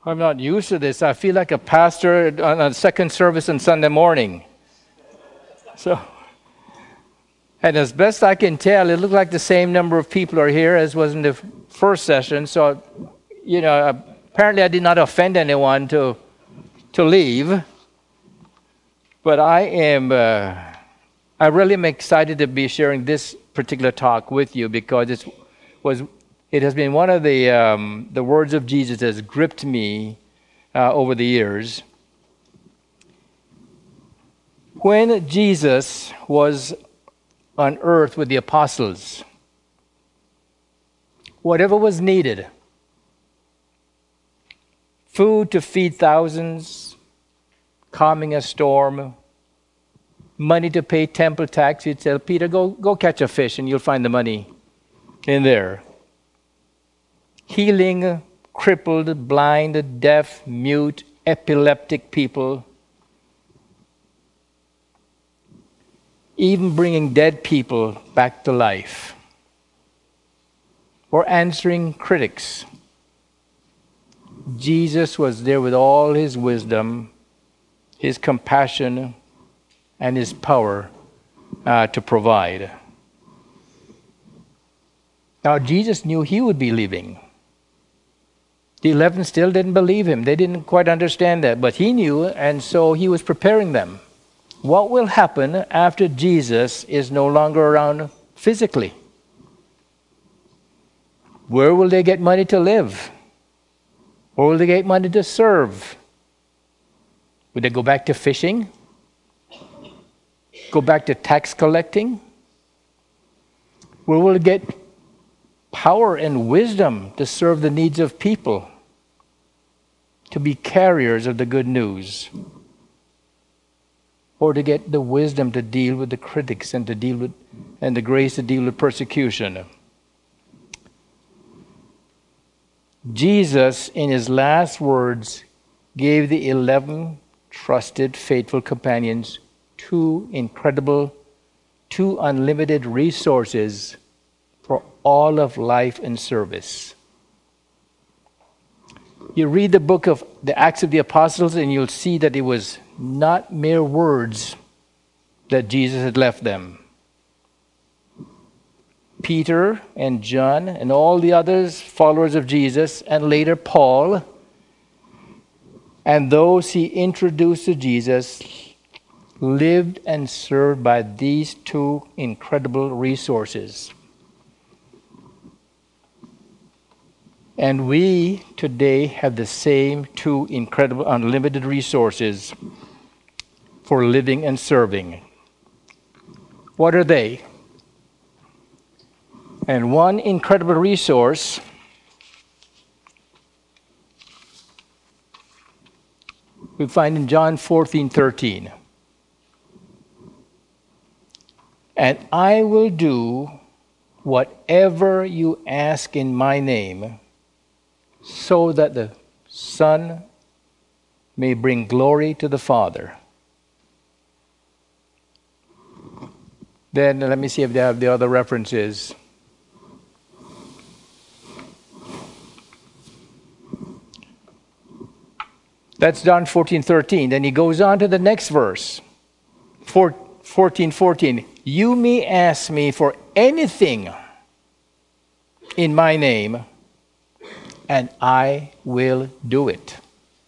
I'm not used to this. I feel like a pastor on a second service on Sunday morning. So, and as best I can tell, it looked like the same number of people are here as was in the first session. So, apparently I did not offend anyone to leave. But I really am excited to be sharing this particular talk with you because it has been one of the words of Jesus that has gripped me over the years. When Jesus was on earth with the apostles, whatever was needed, food to feed thousands, calming a storm, money to pay temple tax, he'd tell Peter, go catch a fish and you'll find the money in there. Healing crippled, blind, deaf, mute, epileptic people. Even bringing dead people back to life. Or answering critics. Jesus was there with all his wisdom, his compassion, and his power to provide. Now, Jesus knew he would be leaving. The 11 still didn't believe him. They didn't quite understand that, but he knew, and so he was preparing them. What will happen after Jesus is no longer around physically? Where will they get money to live? Where will they get money to serve? Would they go back to fishing? Go back to tax collecting? Where will they get power and wisdom to serve the needs of people? To be carriers of the good news? Or to get the wisdom to deal with the critics and the grace to deal with persecution? Jesus, in his last words, gave the 11 trusted, faithful companions two unlimited resources for all of life and service. You read the book of the Acts of the Apostles and you'll see that it was not mere words that Jesus had left them. Peter and John and all the others, followers of Jesus, and later Paul, and those he introduced to Jesus, lived and served by these two incredible resources. And we today have the same two incredible unlimited resources for living and serving. What are they? And one incredible resource we find in John 14:13. And I will do whatever you ask in my name, so that the Son may bring glory to the Father. Then let me see if they have the other references. That's John 14:13. Then he goes on to the next verse, 14:14. You may ask me for anything in my name, and I will do it.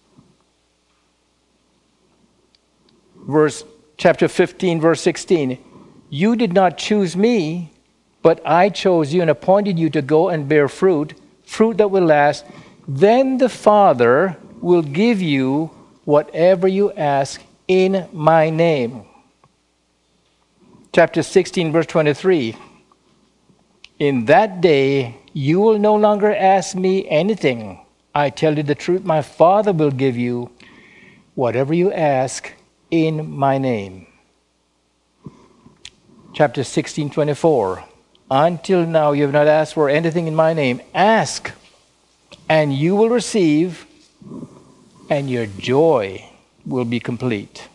Chapter 15, verse 16. You did not choose me, but I chose you and appointed you to go and bear fruit that will last. Then the Father will give you whatever you ask in my name. Chapter 16, verse 23. In that day, you will no longer ask me anything. I tell you the truth, my Father will give you whatever you ask in my name. Chapter 16, 24. Until now, you have not asked for anything in my name. Ask, and you will receive, and your joy will be complete.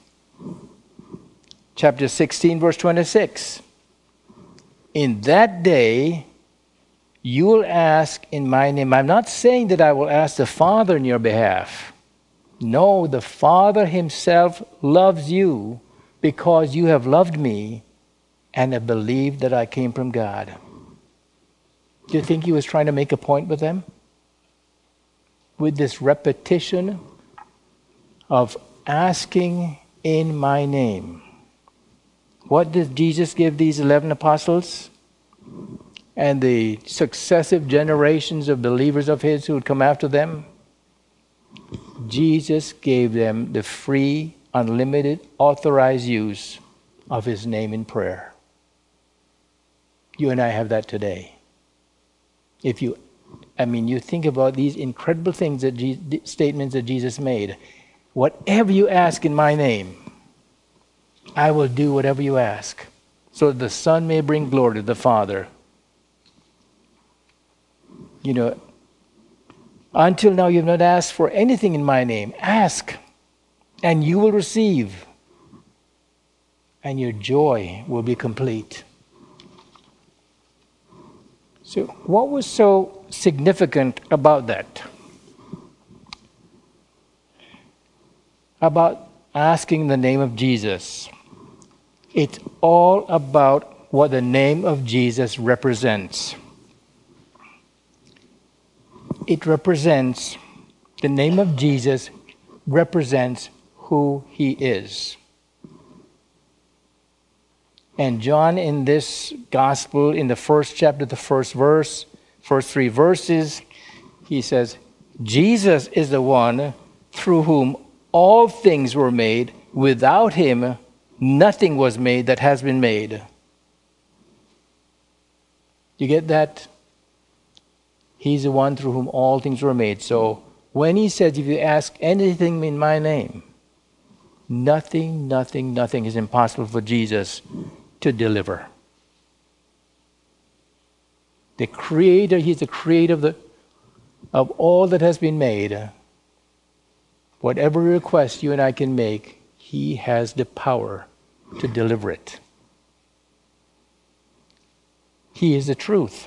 Chapter 16, verse 26. In that day, You will ask in my name. I'm not saying that I will ask the Father on your behalf. No, the Father himself loves you because you have loved me and have believed that I came from God. Do you think he was trying to make a point with them? With this repetition of asking in my name. What did Jesus give these 11 apostles and the successive generations of believers of his who would come after them? Jesus gave them the free, unlimited, authorized use of his name in prayer. You and I have that today. You think about these incredible things, statements that Jesus made. Whatever you ask in my name, I will do whatever you ask, so that the Son may bring glory to the Father. Until now you have not asked for anything in my name. Ask, and you will receive, and your joy will be complete. So what was so significant about that? About asking the name of Jesus. It's all about what the name of Jesus represents. The name of Jesus represents who he is. And John, in this gospel, in the first chapter, the first verse, first 3 verses, he says, Jesus is the one through whom all things were made. Without him, nothing was made that has been made. You get that? He's the one through whom all things were made. So when he says, if you ask anything in my name, nothing is impossible for Jesus to deliver. The Creator, he's the Creator of all that has been made. Whatever request you and I can make, he has the power to deliver it. He is the truth.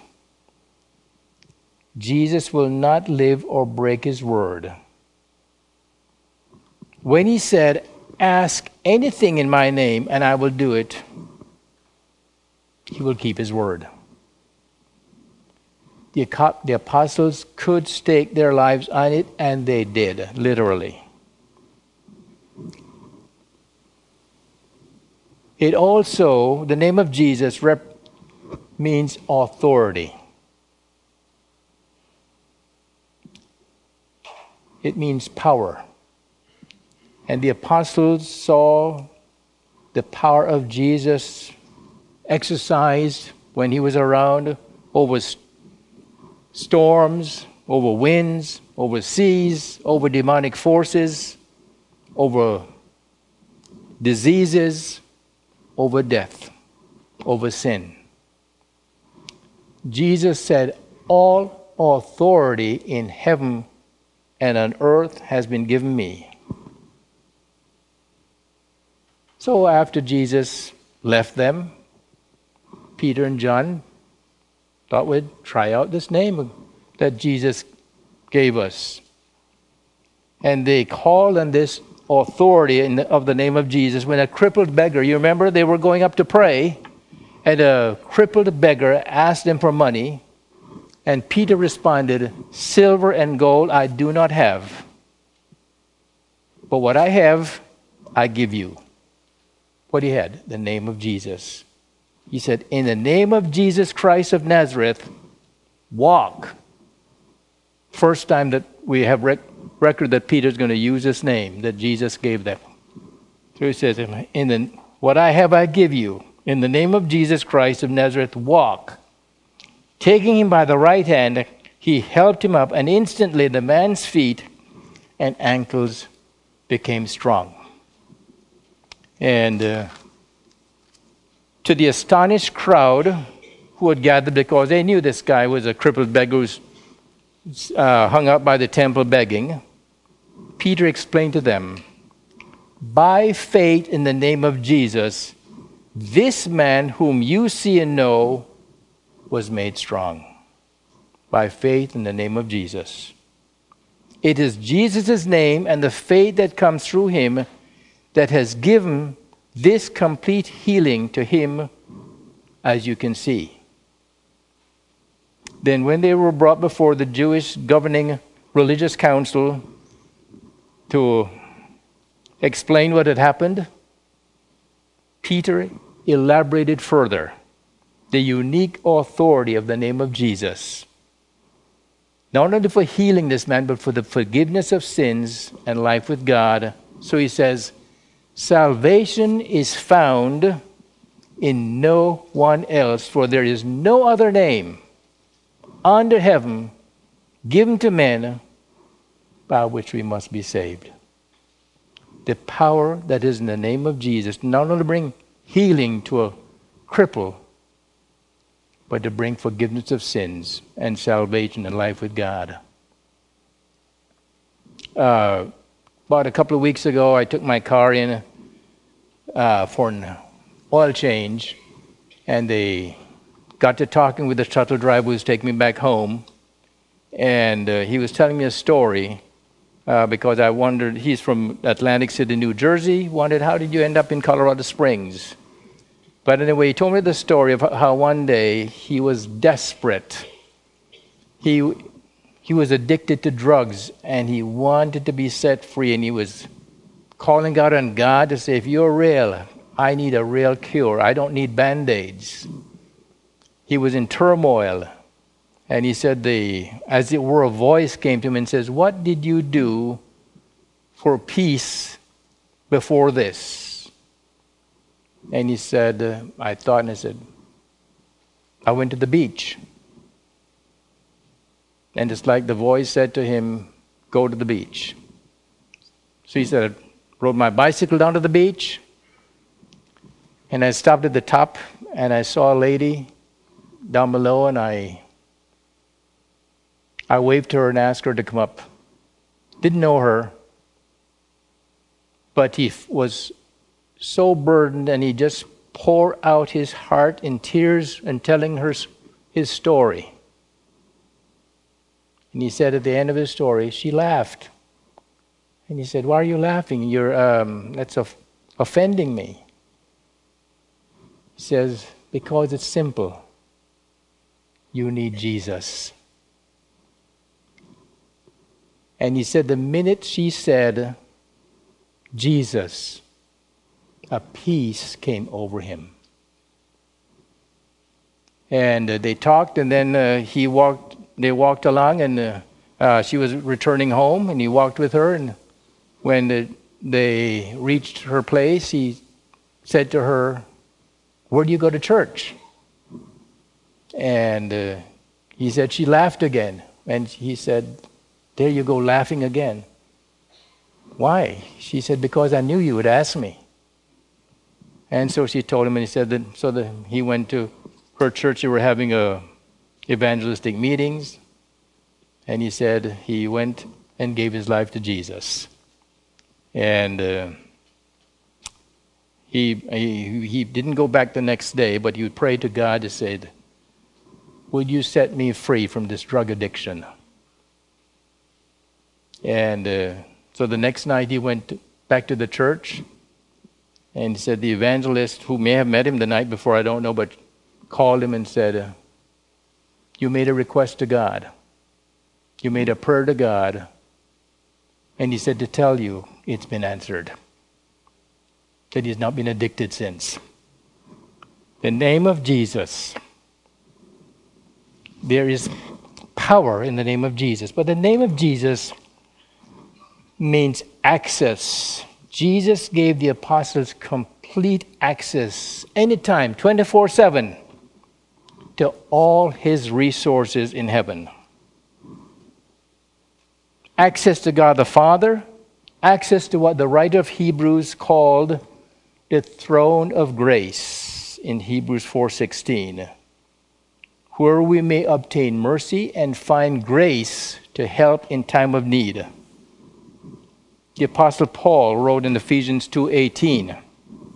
Jesus will not live or break his word. When he said, ask anything in my name and I will do it, he will keep his word. The apostles could stake their lives on it, and they did, literally. It also, the name of Jesus means authority. It means power. And the apostles saw the power of Jesus exercised when he was around over storms, over winds, over seas, over demonic forces, over diseases, over death, over sin. Jesus said, all authority in heaven and on earth has been given me. So after Jesus left them, Peter and John thought we'd try out this name that Jesus gave us. And they called on this authority of the name of Jesus when a crippled beggar, you remember, they were going up to pray, and a crippled beggar asked them for money, and Peter responded, silver and gold I do not have, but what I have, I give you. What he had? The name of Jesus. He said, in the name of Jesus Christ of Nazareth, walk. First time that we have record that Peter's going to use this name that Jesus gave them. So he says, what I have I give you. In the name of Jesus Christ of Nazareth, walk. Taking him by the right hand, he helped him up, and instantly the man's feet and ankles became strong. And to the astonished crowd who had gathered, because they knew this guy was a crippled beggar who's hung up by the temple begging, Peter explained to them, by faith in the name of Jesus, this man whom you see and know was made strong. by faith in the name of Jesus. It is Jesus' name and the faith that comes through him that has given this complete healing to him, as you can see. Then when they were brought before the Jewish governing religious council to explain what had happened, Peter elaborated further the unique authority of the name of Jesus. Not only for healing this man, but for the forgiveness of sins and life with God. So he says, salvation is found in no one else, for there is no other name under heaven given to men by which we must be saved. The power that is in the name of Jesus, not only to bring healing to a cripple, but to bring forgiveness of sins and salvation and life with God. About a couple of weeks ago, I took my car in for an oil change, and they got to talking with the shuttle driver who was taking me back home, and he was telling me a story because I wondered, he's from Atlantic City, New Jersey, wondered, how did you end up in Colorado Springs? But anyway, he told me the story of how one day he was desperate. He was addicted to drugs, and he wanted to be set free, and he was calling out on God to say, if you're real, I need a real cure. I don't need Band-Aids. He was in turmoil, and he said, as it were, a voice came to him and says, what did you do for peace before this? And he said, I thought, and I said, I went to the beach. And it's like the voice said to him, go to the beach. So he said, I rode my bicycle down to the beach, and I stopped at the top, and I saw a lady down below, and I waved to her and asked her to come up. Didn't know her, but he was so burdened, and he just poured out his heart in tears and telling her his story. And he said at the end of his story, she laughed. And he said, why are you laughing? That's offending me. He says, because it's simple. You need Jesus. And he said, the minute she said, Jesus, a peace came over him. And they talked, and then they walked along, and she was returning home, and he walked with her, and when they reached her place, he said to her, where do you go to church? And he said, she laughed again. And he said, there you go, laughing again. Why? She said, because I knew you would ask me. And so she told him, and he said that he went to her church. They were having evangelistic meetings. And he said he went and gave his life to Jesus. And he didn't go back the next day, but he would pray to God and said, would you set me free from this drug addiction? And so the next night he went back to the church, and he said the evangelist, who may have met him the night before, I don't know, but called him and said, you made a request to God. You made a prayer to God. And he said to tell you it's been answered. That he's not been addicted since. The name of Jesus. There is power in the name of Jesus. But the name of Jesus means access. Jesus gave the apostles complete access anytime, 24/7, to all his resources in heaven. Access to God the Father, access to what the writer of Hebrews called the throne of grace in Hebrews 4:16, where we may obtain mercy and find grace to help in time of need. The Apostle Paul wrote in Ephesians 2:18,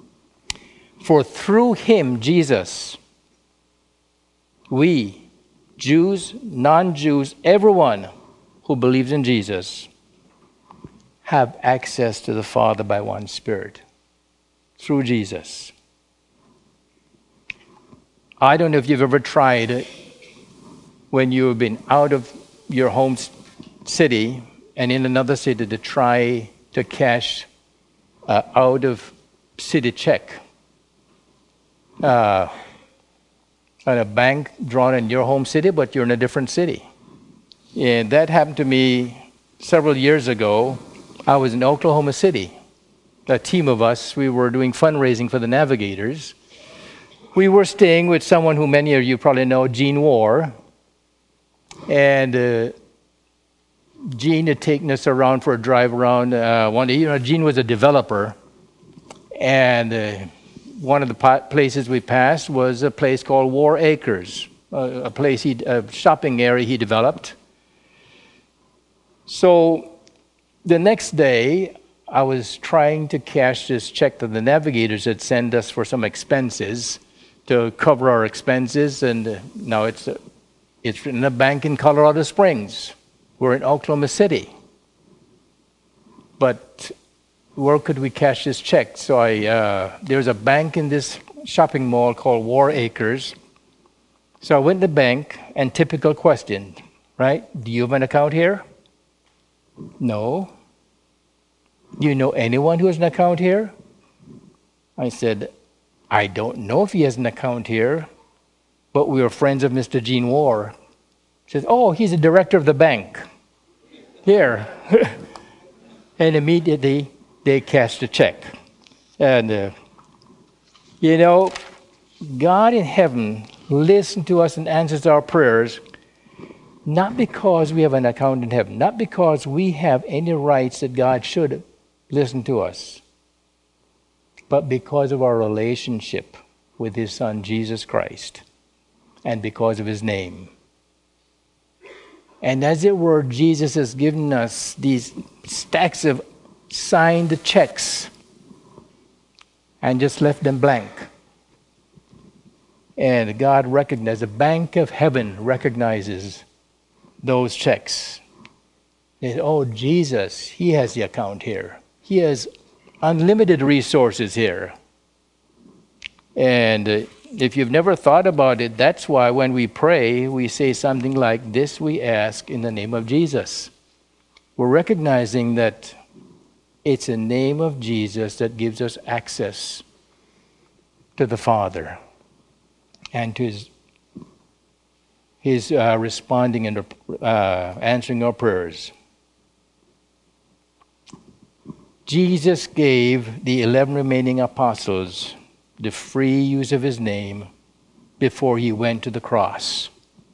for through him, Jesus, we, Jews, non-Jews, everyone who believes in Jesus have access to the Father by one Spirit through Jesus. I don't know if you've ever tried it when you've been out of your home city and in another city to try to cash out of city check at a bank drawn in your home city, but you're in a different city. And that happened to me several years ago. I was in Oklahoma City. A team of us, we were doing fundraising for the Navigators. We were staying with someone who many of you probably know, Gene War. And Gene had taken us around for a drive around. One day, Gene was a developer. And one of the places we passed was a place called War Acres, a shopping area he developed. So the next day, I was trying to cash this check that the Navigators had sent us for some expenses to cover our expenses, and now it's in a bank in Colorado Springs. We're in Oklahoma City. But where could we cash this check? So there's a bank in this shopping mall called War Acres. So I went to the bank, and typical question, right? Do you have an account here? No. Do you know anyone who has an account here? I said, I don't know if he has an account here, but we are friends of Mr. Gene War. He says, oh, he's the director of the bank. Here. And immediately they cashed the check. And, God in heaven listens to us and answers our prayers, not because we have an account in heaven, not because we have any rights that God should listen to us, but because of our relationship with His Son, Jesus Christ, and because of His name. And as it were, Jesus has given us these stacks of signed checks and just left them blank. And God recognizes, the Bank of Heaven recognizes those checks. They say, oh, Jesus, He has the account here. He has unlimited resources here. And if you've never thought about it, that's why when we pray, we say something like, this we ask in the name of Jesus. We're recognizing that it's the name of Jesus that gives us access to the Father and to His responding and answering our prayers. Jesus gave the 11 remaining apostles the free use of His name before He went to the cross.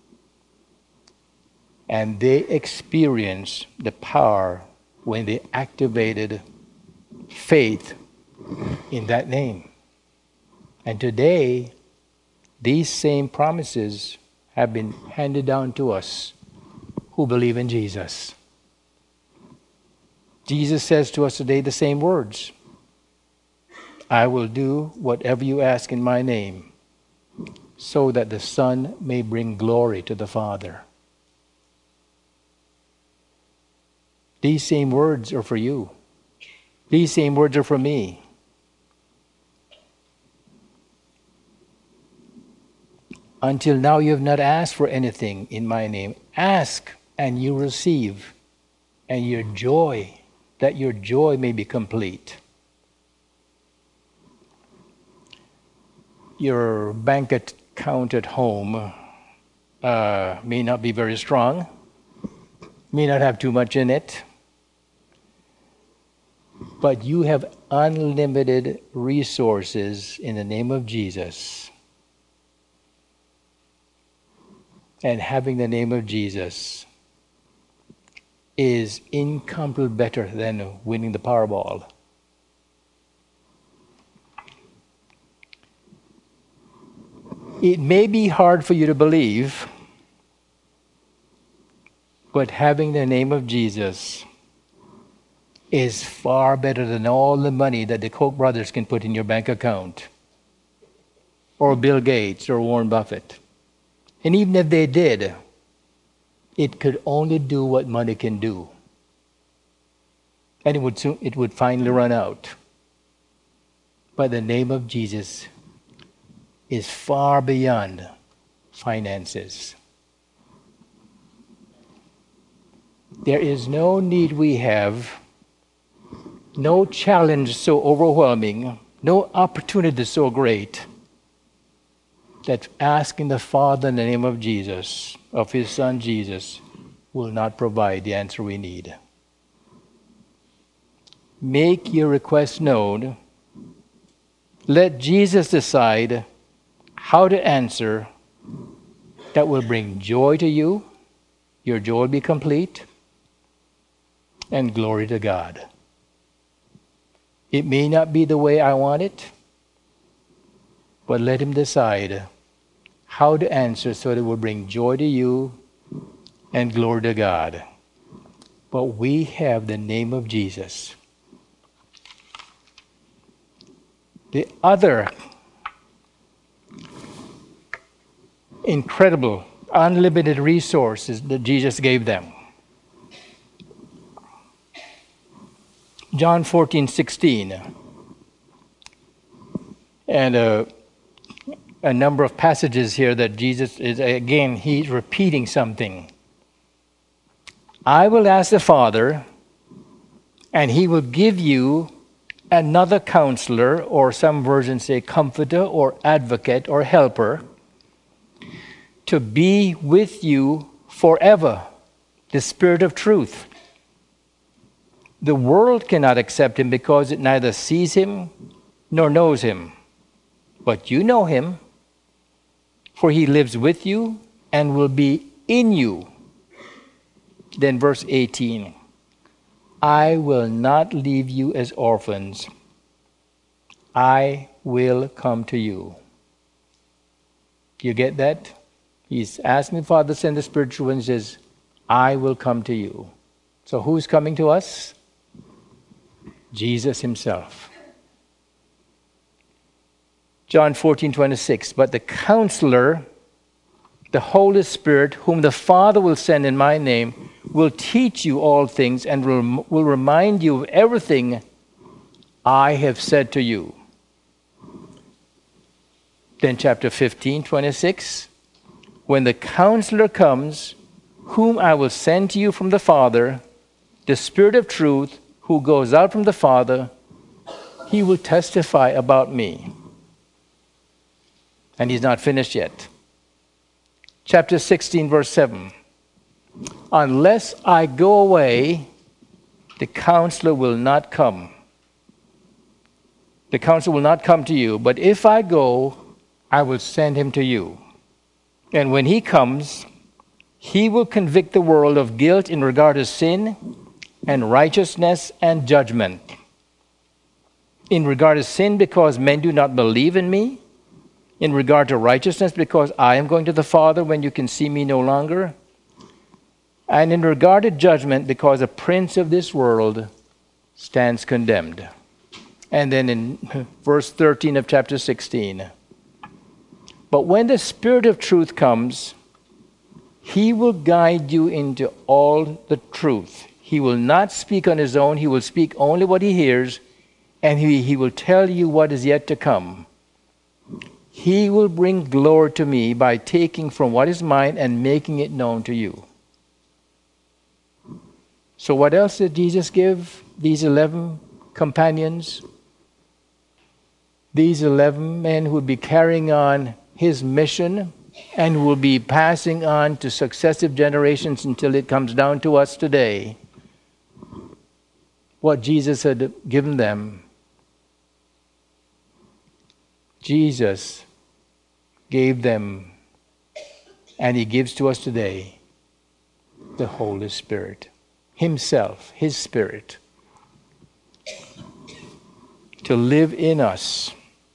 And they experienced the power when they activated faith in that name. And today, these same promises have been handed down to us who believe in Jesus. Jesus says to us today the same words. I will do whatever you ask in my name, so that the Son may bring glory to the Father. These same words are for you. These same words are for me. Until now you have not asked for anything in my name. Ask and you receive, and your joy, that your joy may be complete. Your bank account at home may not be very strong, may not have too much in it, but you have unlimited resources in the name of Jesus. And having the name of Jesus is incomparably better than winning the Powerball. It may be hard for you to believe, but having the name of Jesus is far better than all the money that the Koch brothers can put in your bank account, or Bill Gates or Warren Buffett. And even if they did, it could only do what money can do. And it would finally run out. But the name of Jesus is far beyond finances. There is no need we have, no challenge so overwhelming, no opportunity so great, that asking the Father in the name of Jesus, of His Son Jesus, will not provide the answer we need. Make your request known. Let Jesus decide how to answer that will bring joy to you. Your joy will be complete. And glory to God. It may not be the way I want it, but let Him decide how to answer so that it will bring joy to you and glory to God. But we have the name of Jesus. The other incredible, unlimited resources that Jesus gave them. John 14:16. And a number of passages here that Jesus is, again, He's repeating something. I will ask the Father, and He will give you another counselor, or some versions say comforter, or advocate, or helper, to be with you forever, the Spirit of truth. The world cannot accept Him because it neither sees Him nor knows Him. But you know Him, for He lives with you and will be in you. Then verse 18, I will not leave you as orphans. I will come to you. You get that? He's asking the Father to send the spiritual and says, I will come to you. So who's coming to us? Jesus Himself. John 14:26, but the Counselor, the Holy Spirit, whom the Father will send in my name, will teach you all things and will remind you of everything I have said to you. Then chapter 15:26, when the Counselor comes, whom I will send to you from the Father, the Spirit of truth, who goes out from the Father, He will testify about me. And He's not finished yet. Chapter 16, verse 7. Unless I go away, the Counselor will not come. The Counselor will not come to you, but if I go, I will send Him to you. And when He comes, He will convict the world of guilt in regard to sin and righteousness and judgment. In regard to sin, because men do not believe in me. In regard to righteousness, because I am going to the Father when you can see me no longer. And in regard to judgment, because the prince of this world stands condemned. And then in verse 13 of chapter 16. But when the Spirit of truth comes, He will guide you into all the truth. He will not speak on His own. He will speak only what He hears, and He will tell you what is yet to come. He will bring glory to me by taking from what is mine and making it known to you. So what else did Jesus give these 11 companions? These 11 men who would be carrying on His mission and will be passing on to successive generations until it comes down to us today. What Jesus had given them. Jesus gave them, and He gives to us today, the Holy Spirit. Himself, His Spirit, to live in us.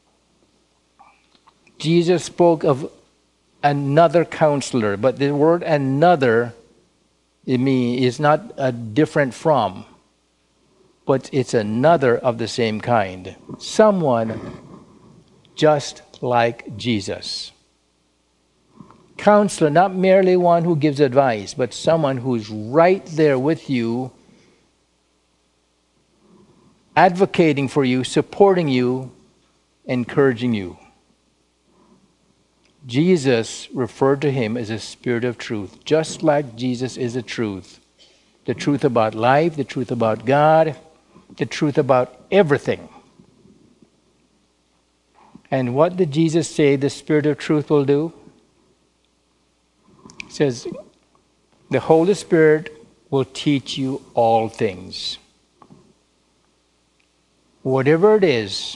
Jesus spoke of another counselor, but the word another, is not a different from, but it's another of the same kind. Someone just like Jesus. Counselor, not merely one who gives advice, but someone who's right there with you, advocating for you, supporting you, encouraging you. Jesus referred to him as a spirit of truth, just like Jesus is the truth. The truth about life, the truth about God, the truth about everything. And what did Jesus say the Spirit of truth will do? He says, the Holy Spirit will teach you all things. Whatever it is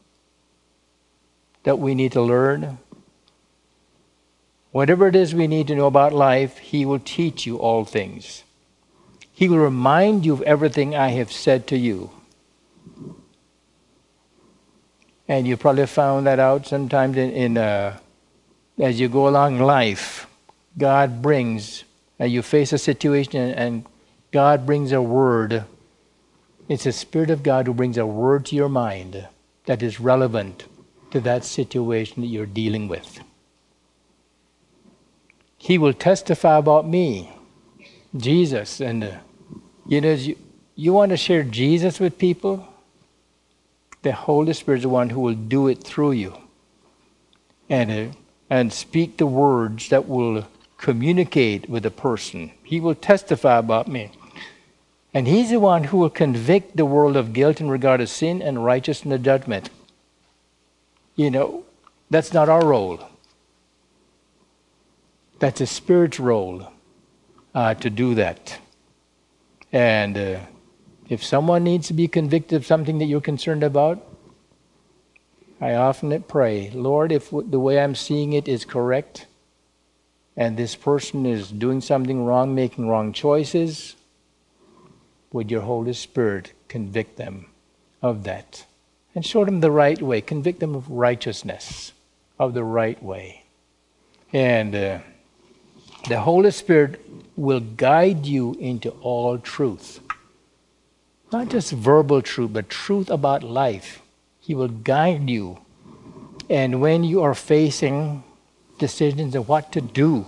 that we need to learn, whatever it is we need to know about life, He will teach you all things. He will remind you of everything I have said to you. And you probably found that out sometimes as you go along life. God brings, you face a situation and God brings a word. It's the Spirit of God who brings a word to your mind that is relevant to that situation that you're dealing with. He will testify about me, Jesus. And you want to share Jesus with people? The Holy Spirit is the one who will do it through you. And speak the words that will communicate with a person. He will testify about me. And He's the one who will convict the world of guilt in regard to sin and righteousness and judgment. That's not our role. That's a Spirit's role to do that. And if someone needs to be convicted of something that you're concerned about, I often pray, Lord, if the way I'm seeing it is correct, and this person is doing something wrong, making wrong choices, would your Holy Spirit convict them of that? And show them the right way. Convict them of righteousness, of the right way. And the Holy Spirit will guide you into all truth. Not just verbal truth, but truth about life. He will guide you. And when you are facing decisions of what to do,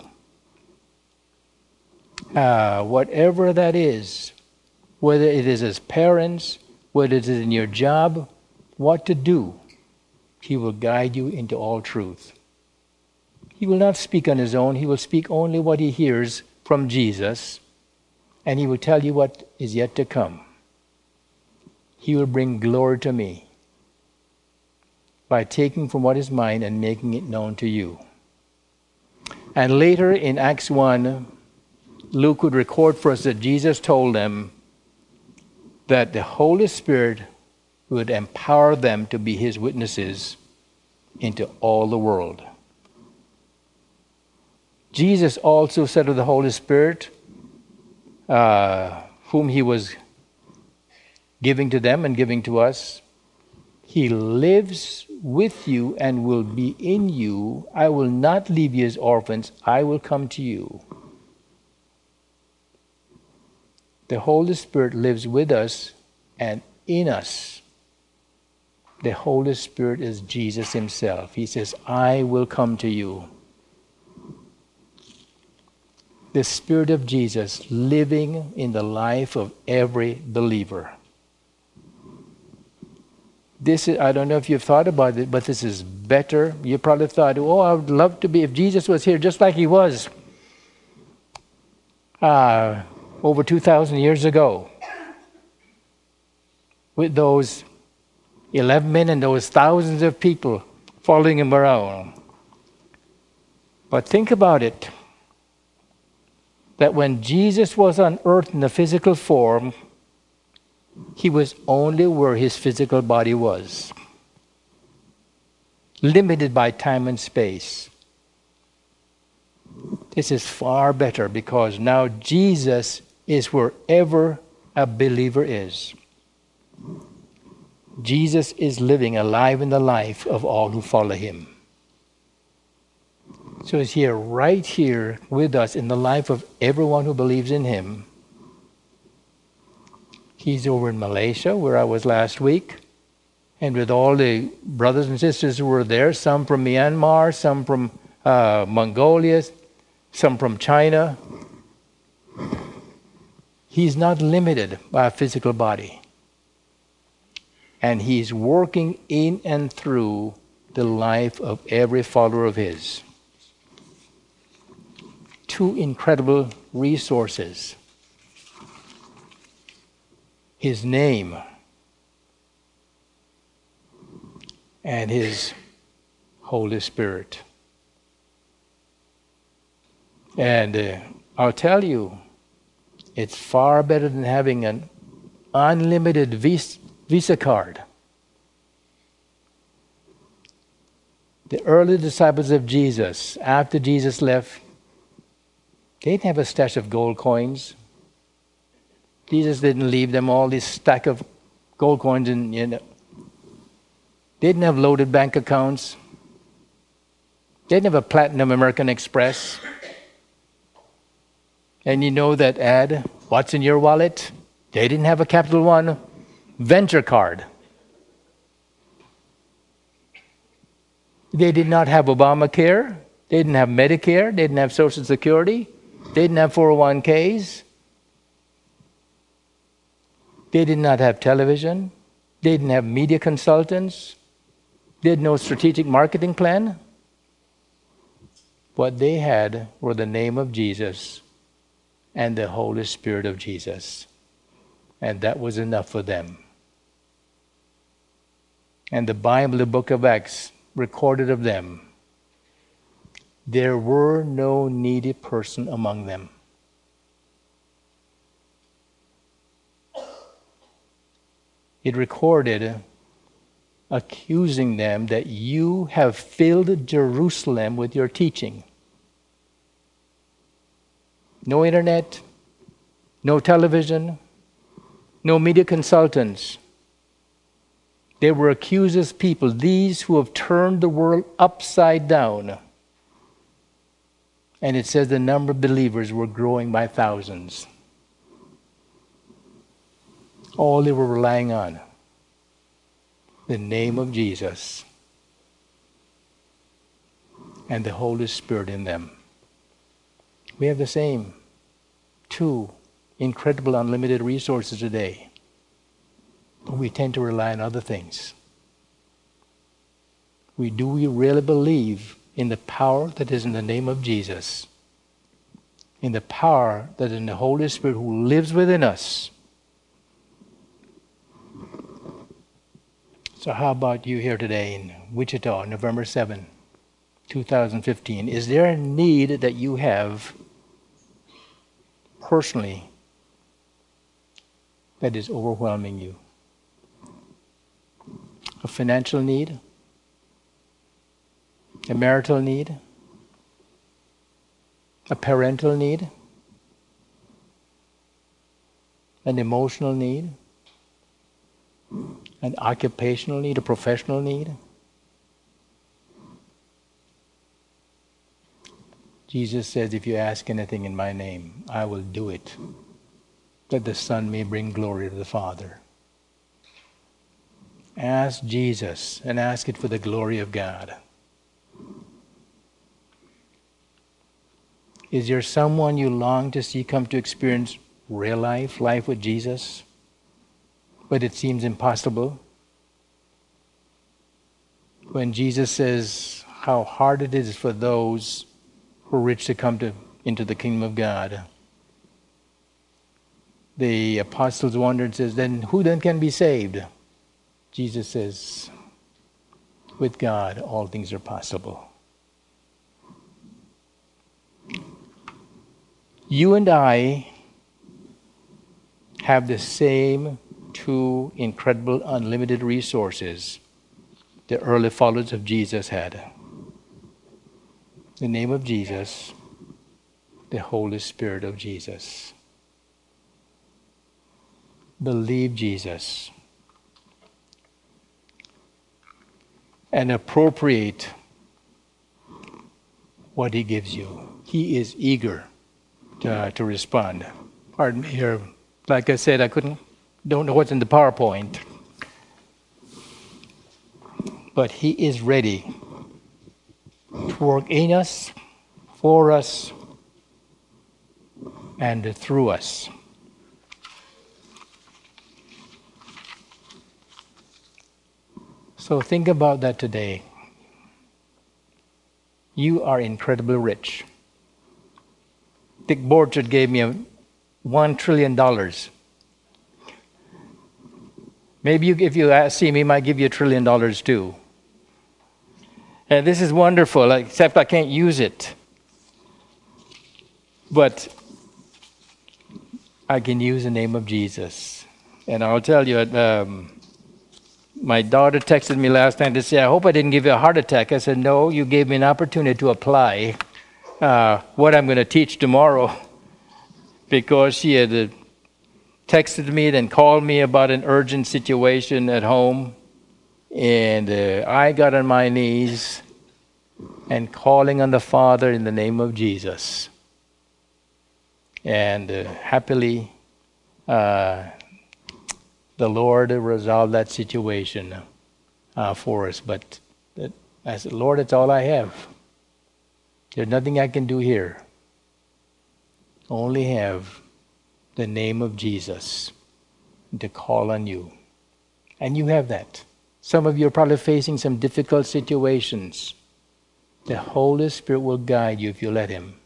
whatever that is, whether it is as parents, whether it is in your job, what to do, He will guide you into all truth. He will not speak on His own. He will speak only what He hears from Jesus, and He will tell you what is yet to come. He will bring glory to me by taking from what is mine and making it known to you. And later in Acts 1, Luke would record for us that Jesus told them that the Holy Spirit would empower them to be His witnesses into all the world. Jesus also said of the Holy Spirit, whom He was giving to them and giving to us, He lives with you and will be in you. I will not leave you as orphans. I will come to you. The Holy Spirit lives with us and in us. The Holy Spirit is Jesus Himself. He says, I will come to you. The Spirit of Jesus living in the life of every believer. This is, I don't know if you've thought about it, but this is better. You probably thought, I would love to be, if Jesus was here just like He was over 2,000 years ago, with those 11 men and those thousands of people following Him around. But think about it, that when Jesus was on earth in the physical form, He was only where His physical body was, limited by time and space. This is far better because now Jesus is wherever a believer is. Jesus is living alive in the life of all who follow Him. So He's here, right here with us in the life of everyone who believes in Him. He's over in Malaysia, where I was last week, and with all the brothers and sisters who were there, some from Myanmar, some from Mongolia, some from China. He's not limited by a physical body. And He's working in and through the life of every follower of His. Two incredible resources. His name and His Holy Spirit. And I'll tell you, it's far better than having an unlimited Visa card. The early disciples of Jesus, after Jesus left, they didn't have a stash of gold coins. Jesus didn't leave them all this stack of gold coins and they didn't have loaded bank accounts. They didn't have a platinum American Express. And you know that ad, what's in your wallet? They didn't have a Capital One Venture card. They did not have Obamacare. They didn't have Medicare. They didn't have Social Security. They didn't have 401ks. They did not have television. They didn't have media consultants. They had no strategic marketing plan. What they had were the name of Jesus and the Holy Spirit of Jesus. And that was enough for them. And the Bible, the book of Acts, recorded of them, there were no needy person among them. It recorded accusing them that you have filled Jerusalem with your teaching. No internet, no television, no media consultants. They were accused as people, these who have turned the world upside down. And it says the number of believers were growing by thousands. All they were relying on, the name of Jesus and the Holy Spirit in them. We have the same two incredible unlimited resources today. But we tend to rely on other things. Do we really believe in the power that is in the name of Jesus? In the power that is in the Holy Spirit who lives within us? So how about you here today in Wichita, November 7, 2015? Is there a need that you have personally that is overwhelming you? A financial need? A marital need? A parental need? An emotional need? An occupational need? A professional need? Jesus says, if you ask anything in my name, I will do it, that the Son may bring glory to the Father. Ask Jesus and ask it for the glory of God. Is there someone you long to see come to experience real life with Jesus, but it seems impossible? When Jesus says how hard it is for those who are rich to come into the kingdom of God, the apostles wondered and says, then who then can be saved? Jesus says, with God all things are possible. You and I have the same two incredible unlimited resources the early followers of Jesus had. The name of Jesus, the Holy Spirit of Jesus. Believe Jesus and appropriate what He gives you. He is eager to respond. Pardon me here. Like I said, don't know what's in the PowerPoint. But He is ready to work in us, for us, and through us. So think about that today. You are incredibly rich. Dick Borchardt gave me $1 trillion. Maybe if you see me, I might give you $1 trillion too. And this is wonderful, except I can't use it. But I can use the name of Jesus. And I'll tell you, my daughter texted me last night to say, I hope I didn't give you a heart attack. I said, no, you gave me an opportunity to apply what I'm going to teach tomorrow. Because she had texted me and called me about an urgent situation at home. And I got on my knees and calling on the Father in the name of Jesus. And happily, the Lord resolved that situation for us. But I said, Lord, it's all I have. There's nothing I can do here. Only have the name of Jesus to call on you. And you have that. Some of you are probably facing some difficult situations. The Holy Spirit will guide you if you let Him.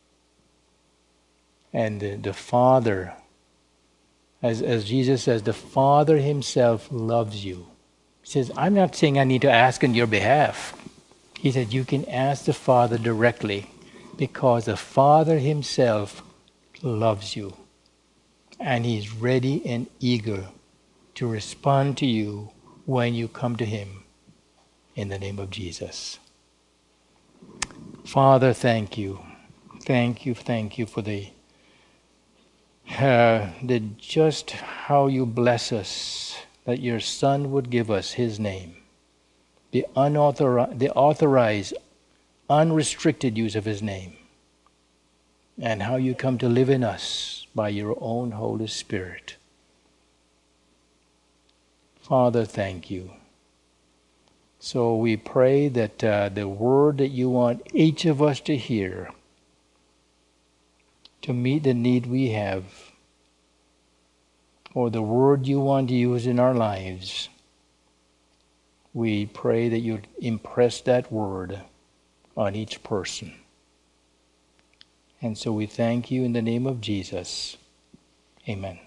And the Father, as Jesus says, the Father Himself loves you. He says, I'm not saying I need to ask on your behalf. He said, you can ask the Father directly because the Father Himself loves you. And He's ready and eager to respond to you when you come to Him in the name of Jesus. Father, thank you. Thank you for the just how you bless us, that your Son would give us His name, the authorized, unrestricted use of His name, and how you come to live in us by your own Holy Spirit. Father, thank you. So we pray that the word that you want each of us to hear, to meet the need we have, or the word you want to use in our lives, we pray that you'd impress that word on each person. And so we thank you in the name of Jesus. Amen.